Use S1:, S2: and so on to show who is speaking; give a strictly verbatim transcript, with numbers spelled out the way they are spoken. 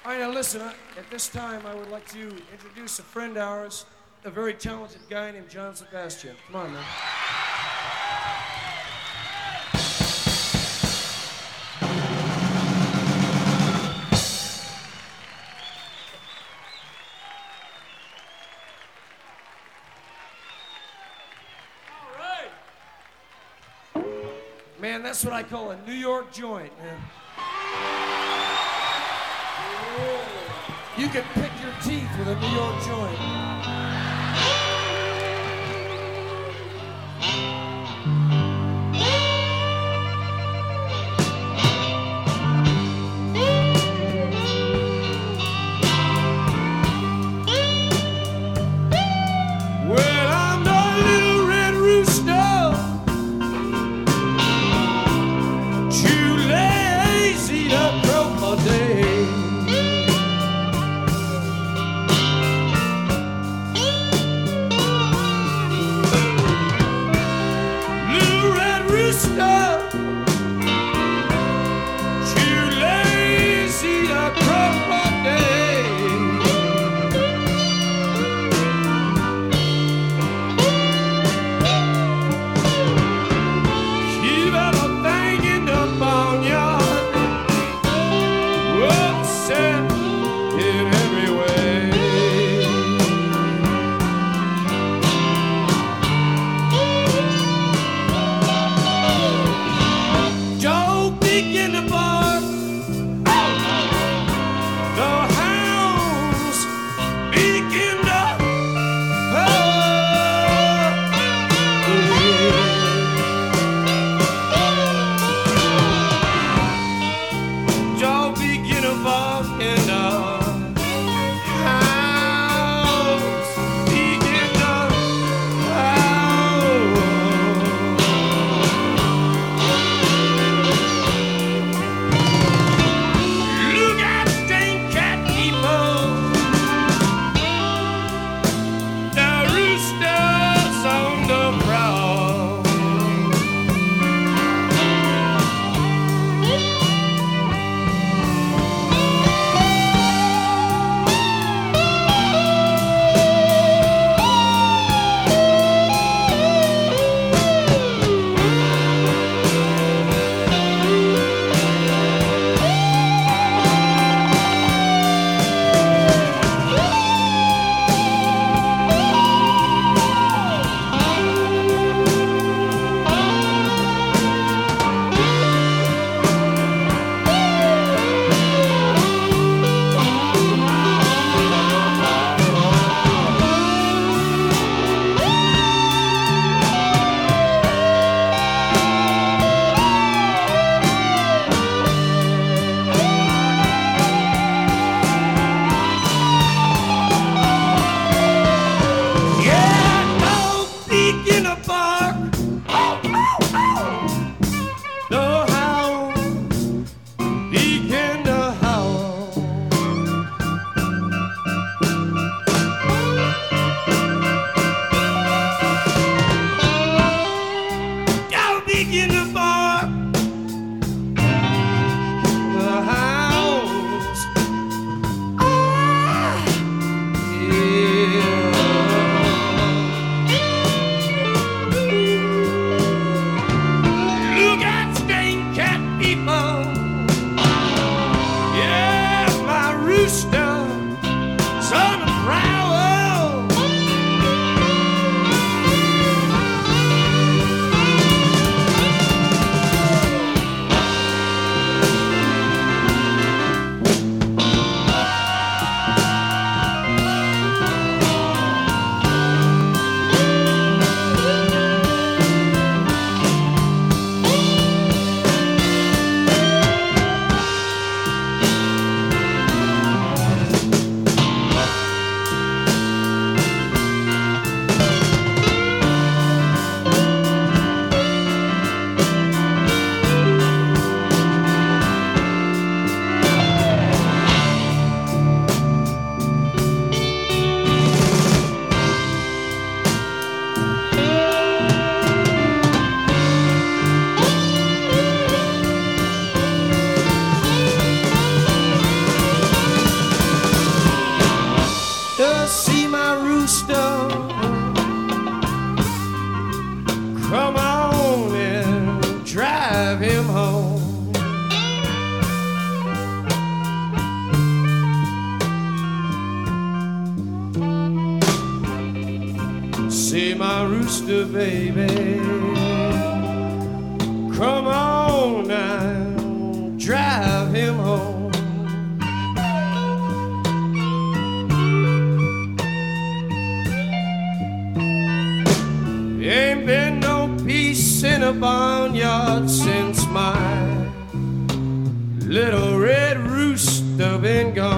S1: All right, now listen, uh, at this time I would like to introduce a friend of ours, a very talented guy named John Sebastian. Come on, man. All right. Man, that's what I call a New York joint, man. You can pick your teeth with a New York joint. Well, I'm the little red rooster, too lazy to crow my day. rooster, baby. Come on now, drive him home. Ain't been no peace in a barnyard since my little red rooster been gone.